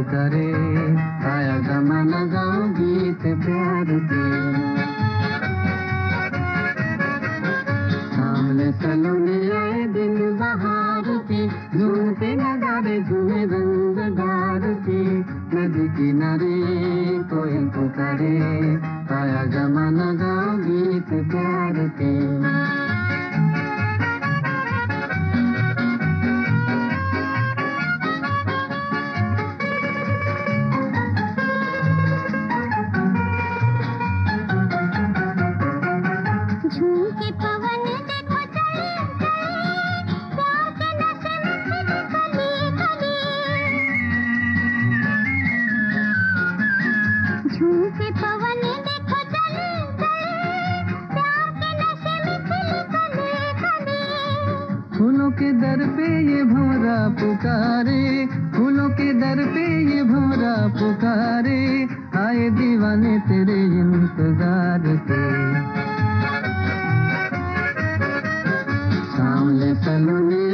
पुकारे, आया जमाना गाओ गीत प्यार के। सामने सलोने आए दिन बहार के, झूमते नगाड़े झूमे रंगदार के। नदी किनारे कोई पुकारे, आया जमाना गाओ गीत प्यार के। झूमके पवन देखो चले चले, प्यार के नशे में खिले कली कली। झूमके पवन देखो चले चले, प्यार के नशे में खिले कली कली। फूलों के दर पे ये भंवरा पुकारे, फूलों के दर पे ये भंवरा पुकारे, आए दीवाने तेरे इंतजार से। सामने सलोने